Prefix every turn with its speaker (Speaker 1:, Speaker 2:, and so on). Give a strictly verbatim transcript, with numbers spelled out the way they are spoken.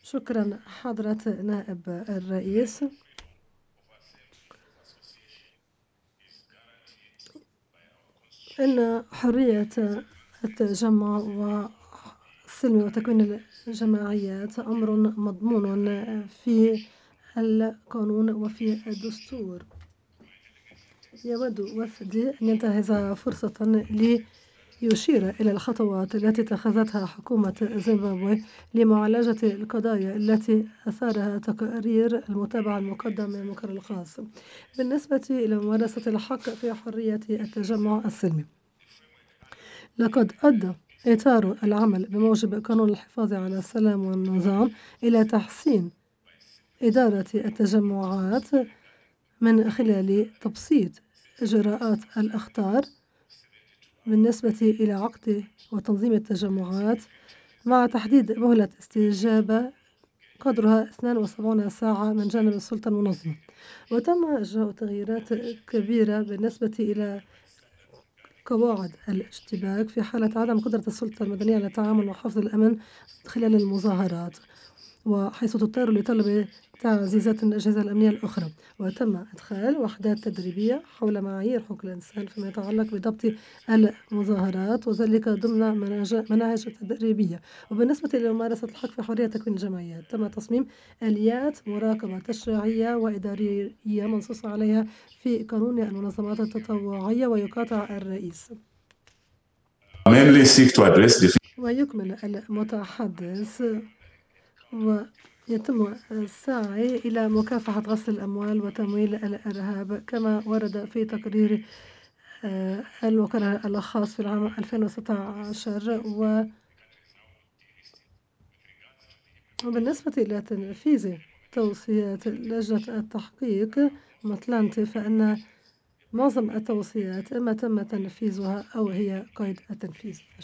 Speaker 1: شكرا حضرة نائب الرئيس. إن حرية التجمع والسلم وتكوين الجماعيات أمر مضمون في القانون وفي الدستور. يود وفدي أن ينتهز فرصة ليشير إلى الخطوات التي اتخذتها حكومة زيمبابوي لمعالجة القضايا التي أثارها تقارير المتابعة المقدم من المقر الخاص بالنسبة إلى ممارسة الحق في حرية التجمع السلمي. لقد أدى إطار العمل بموجب قانون الحفاظ على السلام والنظام إلى تحسين إدارة التجمعات من خلال تبسيط إجراءات الأخطار بالنسبة إلى عقد وتنظيم التجمعات مع تحديد مهلة استجابة قدرها اثنتين وسبعين ساعة من جانب السلطة المنظمة. وتم إجراء تغييرات كبيرة بالنسبة إلى قواعد الاشتباك في حالة عدم قدرة السلطة المدنية على التعامل وحفظ الأمن خلال المظاهرات، وحيث تضطر لطلب تعزيزات الأجهزة الأمنية الأخرى. وتم إدخال وحدات تدريبية حول معايير حقوق الإنسان فيما يتعلق بضبط المظاهرات وذلك ضمن مناهج تدريبية. وبالنسبة لممارسة الحق في حرية تكوين الجمعيات تم تصميم آليات مراقبة تشريعية وإدارية منصوص عليها في قانون المنظمات التطوعية. ويقاطع الرئيس. ويكمل المتحدث: ويتم السعي إلى مكافحة غسل الأموال وتمويل الإرهاب كما ورد في تقرير الوكالة الخاص في العام ألفين وستة عشر. وبالنسبة إلى تنفيذ توصيات لجنة التحقيق ماتلانتي فإن معظم التوصيات إما تم تنفيذها أو هي قيد التنفيذ.